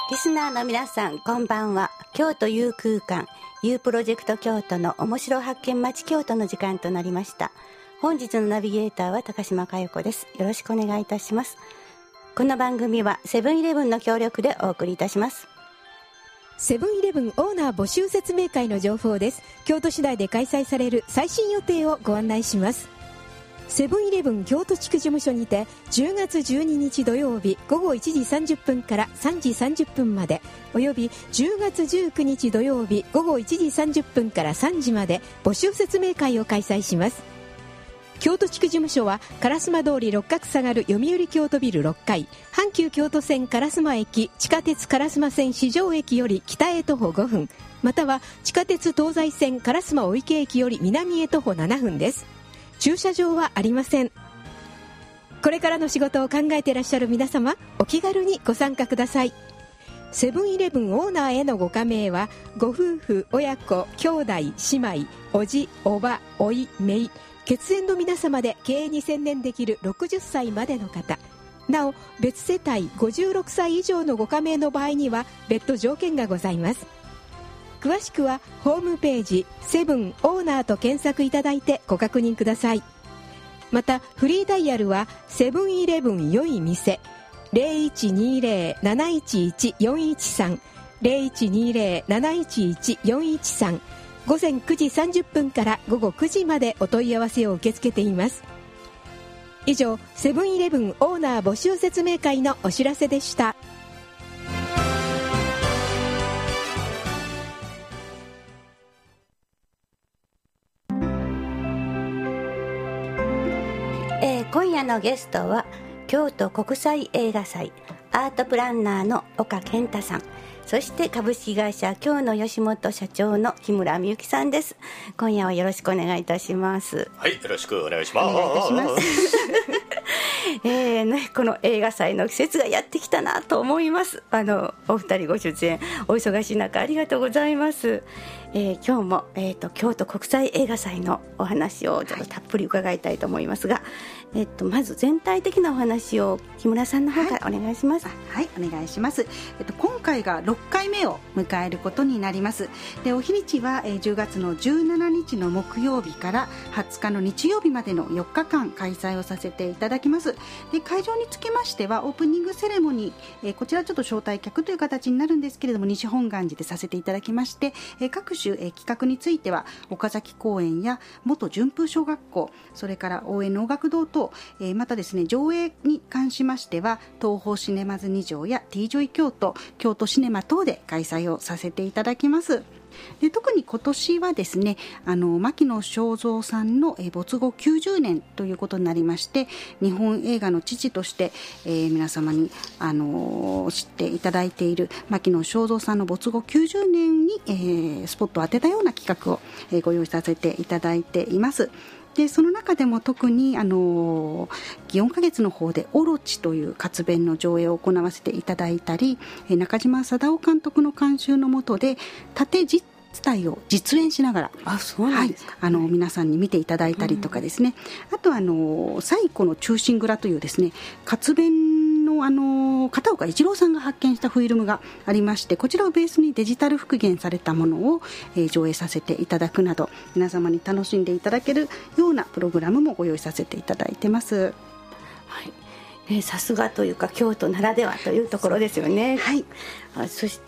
リスナーの皆さんこんばんは。京都 U 空間 U プロジェクト京都の面白発見町京都の時間となりました。本日のナビゲーターは高島佳代子です。よろしくお願いいたします。この番組はセブンイレブンの協力でお送りいたします。 セブンイレブンオーナー募集説明会の情報です。京都市内で開催される最新予定をご案内します。セブンイレブン京都地区事務所にて10月12日土曜日午後1時30分から3時30分まで、および10月19日土曜日午後1時30分から3時まで募集説明会を開催します。京都地区事務所は烏丸通り六角下がる読売京都ビル6階、阪急京都線烏丸駅地下鉄烏丸線四条駅より北へ徒歩5分、または地下鉄東西線烏丸御池駅より南へ徒歩7分です。駐車場はありません。これからの仕事を考えていらっしゃる皆様、お気軽にご参加ください。セブンイレブンオーナーへのご加盟はご夫婦、親子、兄弟、姉妹、おじ、おば、おい、めい、血縁の皆様で経営に専念できる60歳までの方、なお別世帯56歳以上のご加盟の場合には別途条件がございます。詳しくはホームページセブンオーナーと検索いただいてご確認ください。またフリーダイヤルはセブンイレブン良い店 0120-711-413 0120-711-413、午前9時30分から午後9時までお問い合わせを受け付けています。以上、セブンイレブンオーナー募集説明会のお知らせでした。 今夜のゲストは京都国際映画祭アートプランナーの岡健太さん、そして株式会社京の吉本社長の木村美幸さんです。今夜はよろしくお願いいたします。 はい、よろしくお願いします。 お願いいたしますこの映画祭の季節がやってきたなと思います。お二人ご出演お忙しい中ありがとうございます。今日も、京都国際映画祭のお話をちょっとたっぷり伺いたいと思いますが、まず全体的なお話を木村さんの方からお願いします。 はい、お願いします。今回が6回目を迎えることになります。で、お日にちは、10月の17日の木曜日から20日の日曜日までの4日間開催をさせていただきます。で、会場につきましてはオープニングセレモニー、こちらちょっと招待客という形になるんですけれども、西本願寺でさせていただきまして、各種、企画については岡崎公園や元順風小学校、それから応援能楽堂等、またですね、上映に関しましては東宝シネマズ2条や T ジョイ京都、京都シネマ等で開催をさせていただきます。で、特に今年はですね、牧野正蔵さんの没後90年ということになりまして、日本映画の父として、皆様に、知っていただいている牧野正蔵さんの没後90年に、スポットを当てたような企画を、ご用意させていただいています。で、その中でも特に祇園花月の方でオロチという活弁の上映を行わせていただいたり、中島貞夫監督の監修の下で縦実体を実演しながら、 そうなんですか、 皆さんに見ていただいたりとかですね、あと最古の忠臣蔵というですね、活弁の片岡一郎さんが発見したフィルムがありまして、こちらをベースにデジタル復元されたものを、上映させていただくなど、皆様に楽しんでいただけるようなプログラムもご用意させていただいてます。 はい、さすがというか京都ならではというところですよね。はい、そして、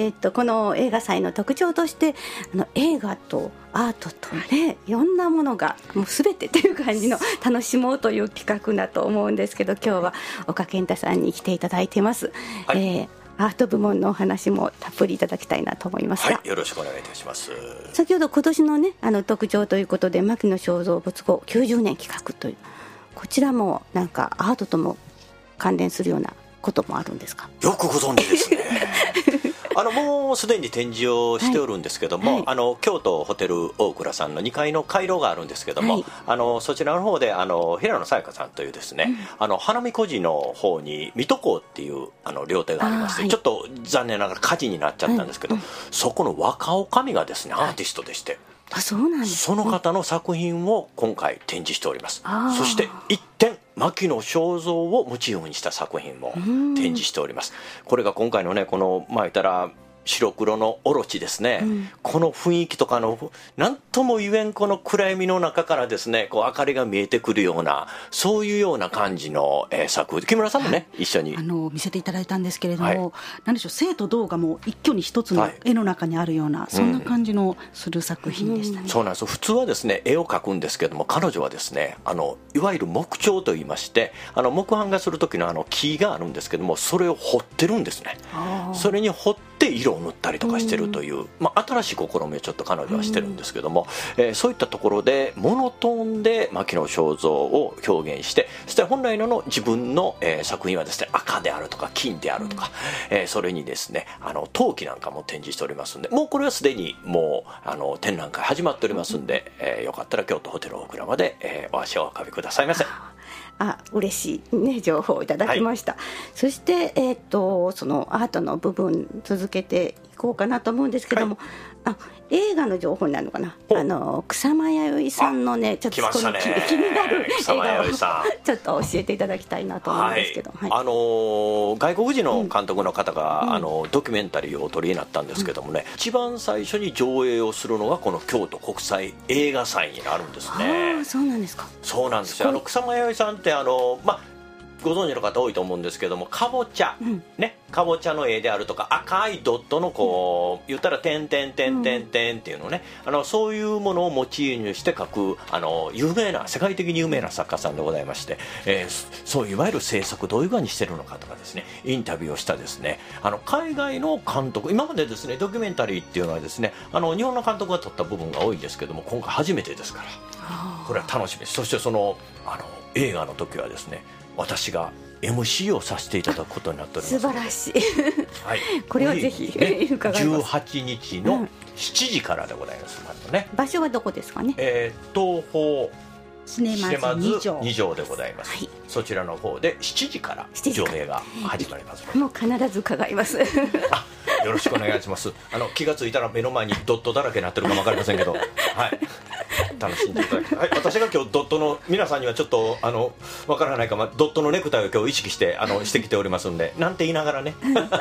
この映画祭の特徴として映画とアートとね、いろんなものがもう全てという感じの楽しもうという企画だと思うんですけど、今日は岡健太さんに来ていただいてます。はい、アート部門のお話もたっぷりいただきたいなと思いますが、 はい、よろしくお願いいたします。 先ほど今年のね特徴ということで牧野正蔵没後90年企画という、こちらもなんかアートとも関連するようなこともあるんですか？ よくご存知ですねもうすでに展示をしておるんですけども、はい、京都ホテル大倉さんの2階の回廊があるんですけども、はい、そちらの方で平野沙耶香さんというですね、花見小路の方に水戸港っていう料亭がありまして、はい、ちょっと残念ながら火事になっちゃったんですけど、はい、そこの若女将がですね、アーティストでして、 そうなんですね、 その方の作品を今回展示しております。そして一点牧野正蔵をモチーフにした作品も展示しております。これが今回のねこの言ったら白黒のオロチですね、この雰囲気とか何とも言えんこの暗闇の中からですねこう明かりが見えてくるようなそういうような感じの、作木村さんもね、一緒に見せていただいたんですけれども、何でしょう、生と動がもう一挙に一つの絵の中にあるような、そんな感じのする作品でしたね。 そうなんです。普通はですね絵を描くんですけども、彼女はですねいわゆる木彫といいまして木版画する時の木があるんですけども、それを彫ってるんですね。それに彫って色を塗ったりとかしてるという、新しい試みをちょっと彼女はしてるんですけども、そういったところでモノトーンで牧野正蔵を表現して、そして本来の自分の、作品はですね赤であるとか金であるとか、それにですね陶器なんかも展示しておりますんで、もうこれはすでにもう展覧会始まっておりますんで、よかったら京都ホテル大倉まで、お足をお運びくださいませ。 嬉しい、ね、情報をいただきました、そして、そのアートの部分続けていこうかなと思うんですけども、映画の情報になるのかな、草間彌生さんのねちょっと気になる映画をちょっと教えていただきたいなと思うんですけど、 外国人の監督の方が、ドキュメンタリーをお撮りになったんですけどもね、一番最初に上映をするのがこの京都国際映画祭になるんですね。 そうなんですか。 そうなんですよ。草間彌生さんってご存知の方多いと思うんですけども、かぼちゃ、かぼちゃの絵であるとか赤いドットのこう言ったら点々点々点々っていうのね、そういうものをモチーフにして描く世界的に有名な作家さんでございまして、そういわゆる制作どういうふうにしてるのかとかですね、インタビューをしたですね海外の監督、今までですねドキュメンタリーっていうのはですね日本の監督が撮った部分が多いんですけども、今回初めてですからこれは楽しみです。そして映画の時はですね私が MC をさせていただくことになっております。 素晴らしい、これはぜひ伺います。 18日の7時からでございます、 場所はどこですかね。 東宝シネマズ 2条でございます、そちらの方で7時から上映が始まります、 もう必ず伺いますよろしくお願いします。気がついたら目の前にドットだらけになってるかも分かりませんけど、楽しんでいただきたい、私が今日ドットの皆さんにはちょっと分からないかも、ドットのネクタイを今日意識してしてきておりますんで、なんて言いながらね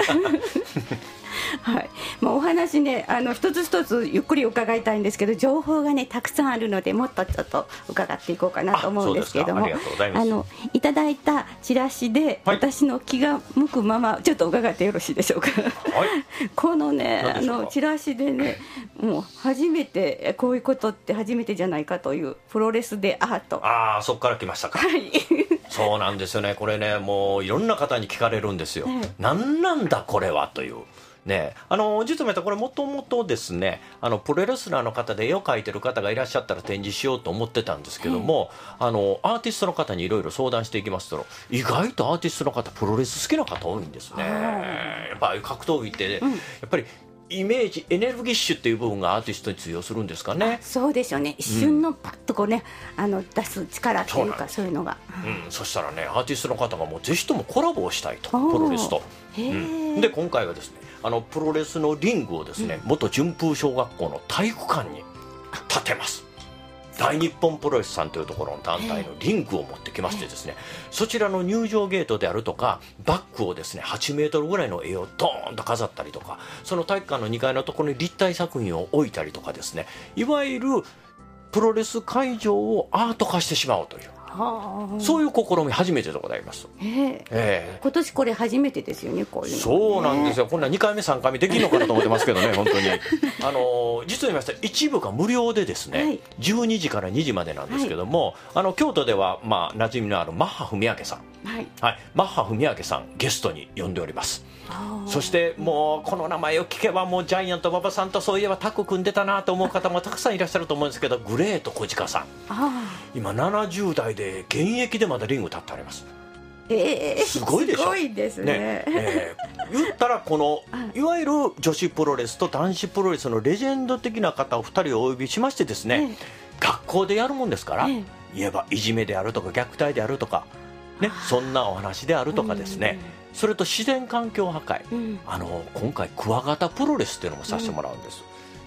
お話ね一つ一つゆっくり伺いたいんですけど、情報がねたくさんあるのでもっとちょっと伺っていこうかなと思うんですけれども、いただいたチラシで、私の気が向くままちょっと伺ってよろしいでしょうか。このねチラシでね、もう初めてこういうことって初めてじゃないかというプロレスでアート。 そこから来ましたか。そうなんですよね。これねもういろんな方に聞かれるんですよ、何なんだこれはというね、実はこれもともとですねプロレスラーの方で絵を描いてる方がいらっしゃったら展示しようと思ってたんですけども、アーティストの方にいろいろ相談していきますと、意外とアーティストの方プロレス好きな方多いんですね。やっぱり格闘技って、やっぱりイメージエネルギッシュっていう部分がアーティストに通用するんですかね。 そうでしょうね。一瞬のパッとこうね、出す力っていうかそういうのが、 そしたらねアーティストの方がもうぜひともコラボをしたいと、プロレスと、で今回はですねプロレスのリングをですね、元順風小学校の体育館に建てます。大日本プロレスさんというところの団体のリングを持ってきましてですね、そちらの入場ゲートであるとかバックをですね8メートルぐらいの絵をドーンと飾ったりとか、その体育館の2階のところに立体作品を置いたりとかですね、いわゆるプロレス会場をアート化してしまおうという、そういう試み初めてでございます。 今年これ初めてですよね、こういうの、 そうなんですよ。こんな2回目3回目できるのかなと思ってますけどね本当に実を言いましたら一部が無料でですね、12時から2時までなんですけども、京都では馴染みのあるマッハ文明さん、マッハ文明さんゲストに呼んでおります。そしてもうこの名前を聞けばもうジャイアント馬場さんとそういえばタッグ組んでたなと思う方もたくさんいらっしゃると思うんですけど、グレート小鹿さん、今70代で現役でまだリング立ってあります。すごいでしょ。 すごいですね。 言ったらこのいわゆる女子プロレスと男子プロレスのレジェンド的な方を2人お呼びしましてですね、学校でやるもんですから、言えばいじめであるとか虐待であるとか、そんなお話であるとかですね、それと自然環境破壊、今回クワガタプロレスっていうのもさせてもらうんです。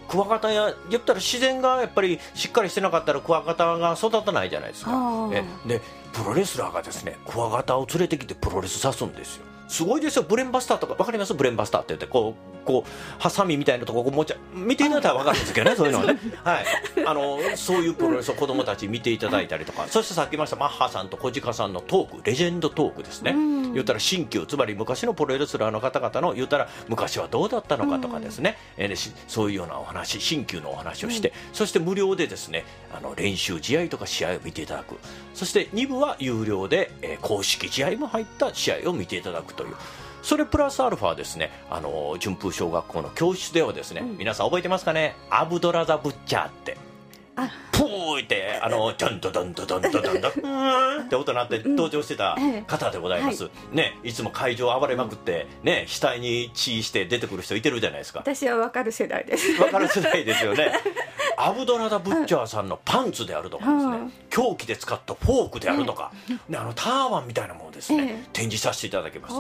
クワガタや言ったら自然がやっぱりしっかりしてなかったらクワガタが育たないじゃないですか。でプロレスラーがですねクワガタを連れてきてプロレスさすんですよ。すごいですよ。ブレンバスターとか分かります？ブレンバスターって言ってこうハサミみたいなとこ持っちゃ見ていただいたら分かるんですけどねそういうのはねはいそういうプロレスを子供たち見ていただいたりとか、そしてさっき言いましたマッハさんと小鹿さんのトーク、レジェンドトークですね。言ったら新旧、つまり昔のプロレスラーの方々の言ったら昔はどうだったのかとかですね、そういうようなお話、新旧のお話をして、そして無料でですね練習試合とか試合を見ていただく。そして2部は有料で、公式試合も入った試合を見ていただくという、それプラスアルファですね順風小学校の教室ではですね、皆さん覚えてますかね、アブドラザ・ブッチャーってプーってジャンドドンドドンドドンドンって音鳴って登場してた方でございます、ね、いつも会場暴れまくって、ね、額に血して出てくる人いてるじゃないですか。 私は分かる世代です。 分かる世代ですよねアブドラダ・ブッチャーさんのパンツであるとかですね、凶器で使ったフォークであるとか、ターバンみたいなものをですね、展示させていただきます。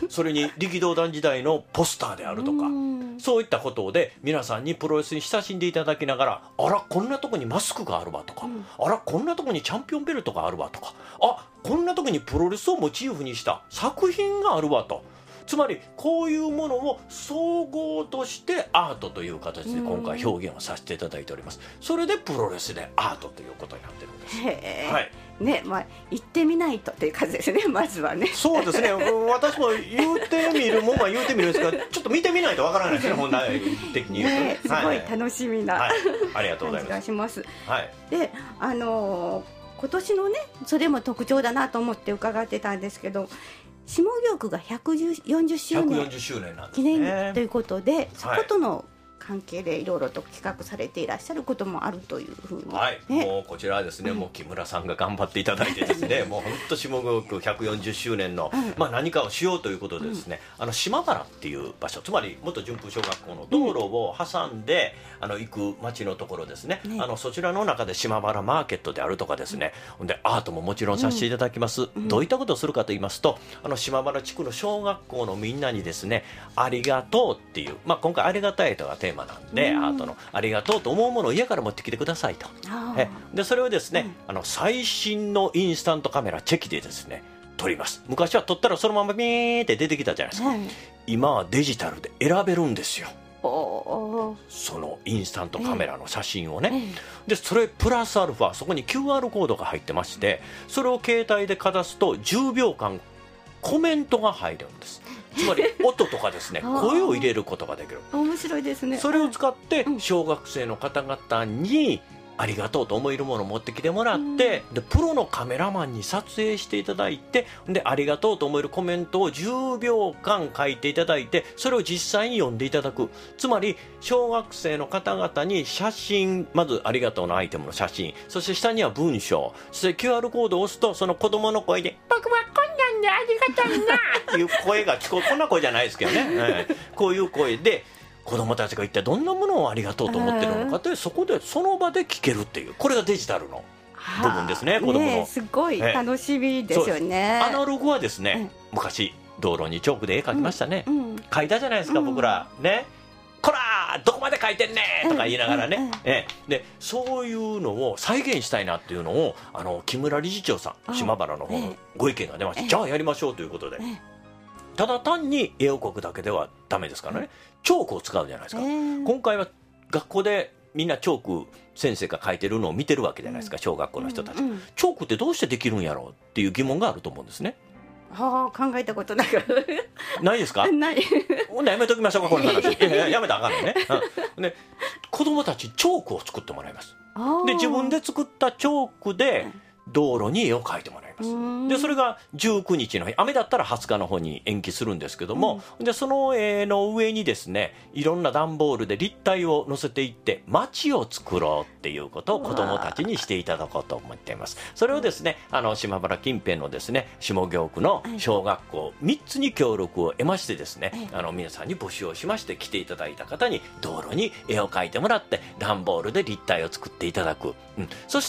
それに力道山時代のポスターであるとか、そういったことで皆さんにプロレスに親しんでいただきながら、あらこんなとこにマスクがあるわとか、あらこんなとこにチャンピオンベルトがあるわとか、あこんなとこにプロレスをモチーフにした作品があるわと、つまりこういうものを総合としてアートという形で今回表現をさせていただいております。それでプロレスでアートということになってるんです。はいね、行ってみないとという感じですね。まずはね。 そうですね。私も言うてみるもんは言うてみるんですが、ちょっと見てみないとわからないですね。本来的に言うとね。 すごい楽しみな、 ありがとうございます。 します。で、今年のね、それも特徴だなと思って伺ってたんですけど、下京区が140周年記念ということで、そことの関係でいろいろと企画されていらっしゃることもあるというふうに、 もうこちらはですね、もう木村さんが頑張っていただいてですねもう本当下京区140周年の、何かをしようということでですね、島原っていう場所、つまり元順風小学校の道路を挟んで、行く町のところですね、そちらの中で島原マーケットであるとかですね、でアートももちろんさせていただきます、どういったことをするかと言いますと、島原地区の小学校のみんなにですね、ありがとうっていう、今回ありがたいとがテーマなんで、アートのありがとうと思うものを家から持ってきてくださいと。でそれをですね、最新のインスタントカメラチェキでですね撮ります。昔は撮ったらそのままビーンって出てきたじゃないですか、今はデジタルで選べるんですよ、そのインスタントカメラの写真をね、でそれプラスアルファそこに QR コードが入ってまして、それを携帯でかざすと10秒間コメントが入るんです。つまり音とかですね声を入れることができる。 面白いですね。 それを使って小学生の方々にありがとうと思えるものを持ってきてもらって、でプロのカメラマンに撮影していただいて、でありがとうと思えるコメントを10秒間書いていただいて、それを実際に読んでいただく。つまり小学生の方々に写真、まずありがとうのアイテムの写真、そして下には文章、そして QR コードを押すとその子供の声で僕はこんなんでありがたいなっていう声が聞こえこんな声じゃないですけどね、こういう声で子どもたちが一体どんなものをありがとうと思ってるのかって、そこでその場で聞けるっていう、これがデジタルの部分ですね。子どものすごい楽しみですよね。 アナログはですね、昔道路にチョークで絵描きましたね、描いたじゃないですか、僕らね。こらどこまで描いてんねとか言いながらね、でそういうのを再現したいなっていうのを木村理事長さん、島原の方のご意見が出まして、じゃあやりましょうということで、ただ単に絵を描くだけではダメですからね、チョークを使うじゃないですか。今回は学校でみんなチョーク先生が描いてるのを見てるわけじゃないですか、小学校の人たち、チョークってどうしてできるんやろうっていう疑問があると思うんですね。 考えたことないないですか？ ない。 ほんでやめときましょうかこの話やめたらあかんのね、で子供たちチョークを作ってもらいます。で自分で作ったチョークで道路に絵を描いてもらいます。でそれが19日の日、雨だったら20日の方に延期するんですけども、でその絵の上にですねいろんな段ボールで立体を載せていって街を作ろうっていうことを子どもたちにしていただこうと思っています。それをですね島原近辺のですね下京区の小学校3つに協力を得ましてですね、皆さんに募集をしまして、来ていただいた方に道路に絵を描いてもらって段ボールで立体を作っていただく、そして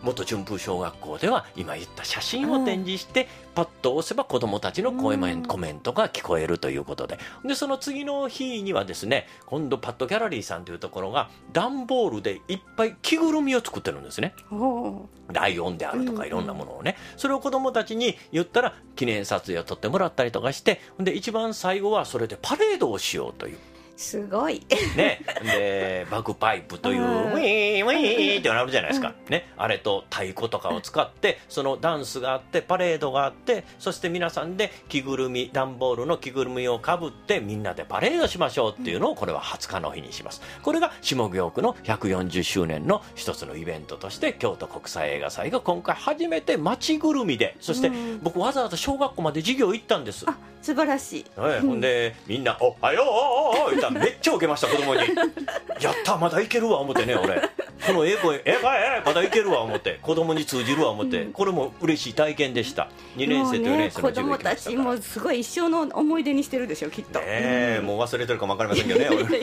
元順風小学校では今言った写真を展示して、パッと押せば子どもたちのコメントが聞こえるということで、その次の日にはですね、今度パッドギャラリーさんというところが段ボールでいっぱい着ぐるみを作ってるんですね。ライオンであるとかいろんなものをね、それを子どもたちに言ったら記念撮影を撮ってもらったりとかして、で一番最後はそれでパレードをしようという。 すごいね、でバグパイプというウィーンウィーンってなるじゃないですか、ね、あれと太鼓とかを使ってそのダンスがあってパレードがあって、そして皆さんで着ぐるみ、段ボールの着ぐるみをかぶってみんなでパレードしましょうっていうのを、これは20日の日にします。これが下京区の140周年の一つのイベントとして京都国際映画祭が今回初めて街ぐるみで、そして僕わざわざ小学校まで授業行ったんです。 素晴らしい、 ほんでみんな「おはよう」言ったらめっちゃウケました。子供にやったまだいけるわ思ってね、俺この声まだいけるわ思って、子供に通じるわ思って、これも嬉しい体験でした。2年生と4年生の授業行きましたから、 子供たちもすごい一生の思い出にしてるでしょきっと、もう忘れてるかも分かりませんけど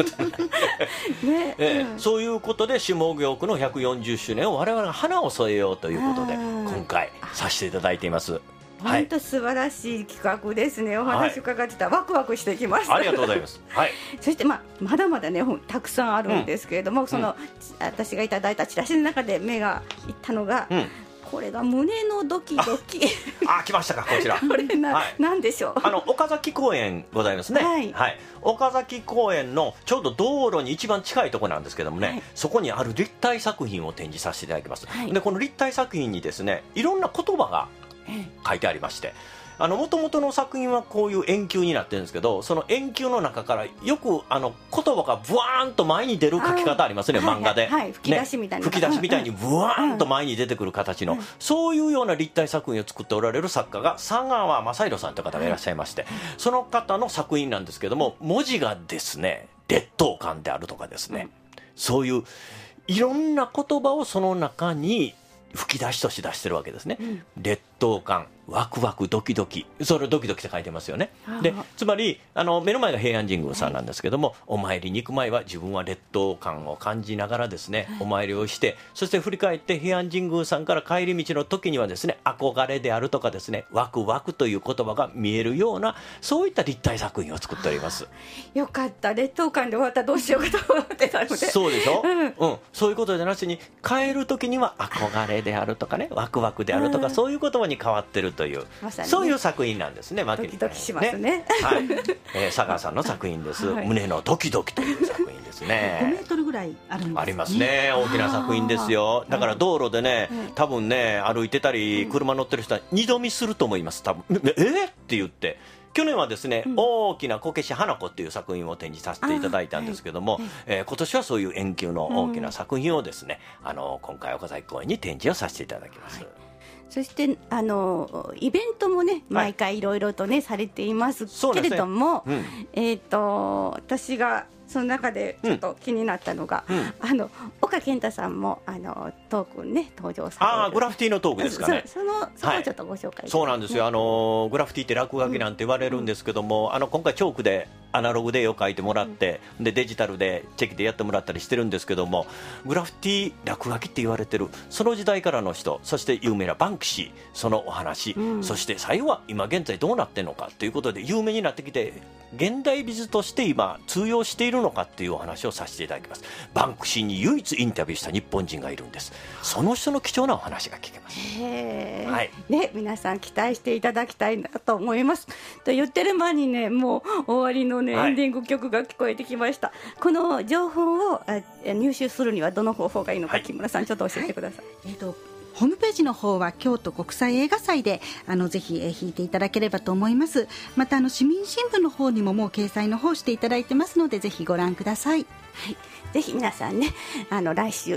ねそういうことで下京区の140周年を我々が花を添えようということで今回させていただいています。 本当素晴らしい企画ですね。お話伺ってたらワクワクしてきました。 ありがとうございます。 そしてまだまだねたくさんあるんですけれども、私がいただいたチラシの中で目がいったのが、これが胸のドキドキ来ましたか、こちらこれなんでしょう。 岡崎公園ございますね、岡崎公園のちょうど道路に一番近いところなんですけどもね、そこにある立体作品を展示させていただきます。でこの立体作品にですね、いろんな言葉が書いてありまして、もともとの作品はこういう円球になってるんですけど、その円球の中からよく言葉がブワーンと前に出る書き方ありますね、漫画で、 吹き出しみたいな、 吹き出しみたいにブワーンと前に出てくる形の、そういうような立体作品を作っておられる作家が佐川正宏さんという方がいらっしゃいまして、その方の作品なんですけども、文字がですね劣等感であるとかですね、そういういろんな言葉をその中に吹き出しとして出してるわけですね、劣等感、ワクワク、ドキドキ、それをドキドキって書いてますよね。でつまり目の前が平安神宮さんなんですけども、お参りに行く前は自分は劣等感を感じながらですね、お参りをして、そして振り返って平安神宮さんから帰り道の時にはですね、憧れであるとかですね、ワクワクという言葉が見えるような、そういった立体作品を作っております。 よかった、劣等感で終わったらどうしようかと思ってたのでそうでしょ、そういうことじゃなしに、帰る時には憧れであるとかね、ワクワクであるとか、そういう言葉に変わってるという、そういう作品なんですね。 ドキドキしますね。 佐川さんの作品です。胸のドキドキという作品ですね。 5メートルぐらいあるんですね。 ありますね。大きな作品ですよ。だから道路でね、多分ね、歩いてたり車乗ってる人は二度見すると思います。多分って言って。去年はですね、大きなこけし花子っていう作品を展示させていただいたんですけども、今年はそういう円球の大きな作品をですね、今回岡崎公園に展示をさせていただきます。 そしてイベントもね毎回いろいろとねされていますけれども、私がその中でちょっと気になったのが、岡健太さんもトークね登場される、 グラフィティのトークですかね。 そこをちょっとご紹介、 そうなんですよ。グラフィティって落書きなんて言われるんですけども、今回チョークでアナログで絵を描いてもらって、でデジタルでチェキでやってもらったりしてるんですけども、グラフィティ落書きって言われてるその時代からの人、そして有名なバンクシー、そのお話、そして最後は今現在どうなってんのかということで有名になってきて、現代美術として今通用しているのかっていうお話をさせていただきます。バンクシーに唯一インタビューした日本人がいるんです。その人の貴重なお話が聞けます。 ね、皆さん期待していただきたいなと思います。と言ってる間にね、もう終わりのね、エンディング曲が聞こえてきました。この情報を入手するにはどの方法がいいのか、木村さんちょっと教えてください。 ホームページの方は京都国際映画祭でぜひ引いていただければと思います。また市民新聞の方にももう掲載の方していただいてますので、ぜひご覧ください。 ぜひ皆さんね、来週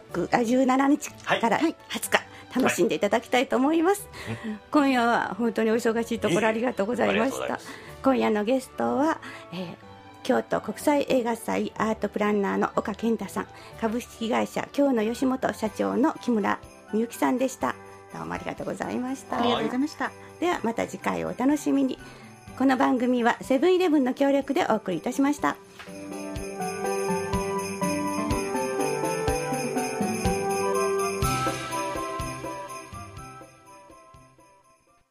17日から20日、楽しんでいただきたいと思います。今夜は本当にお忙しいところありがとうございました。今夜のゲストは、京都国際映画祭アートプランナーの岡健太さん、株式会社京野吉本社長の木村みゆきさんでした。どうもありがとうございました。 ありがとうございました。 ではまた次回をお楽しみに。この番組はセブンイレブンの協力でお送りいたしました。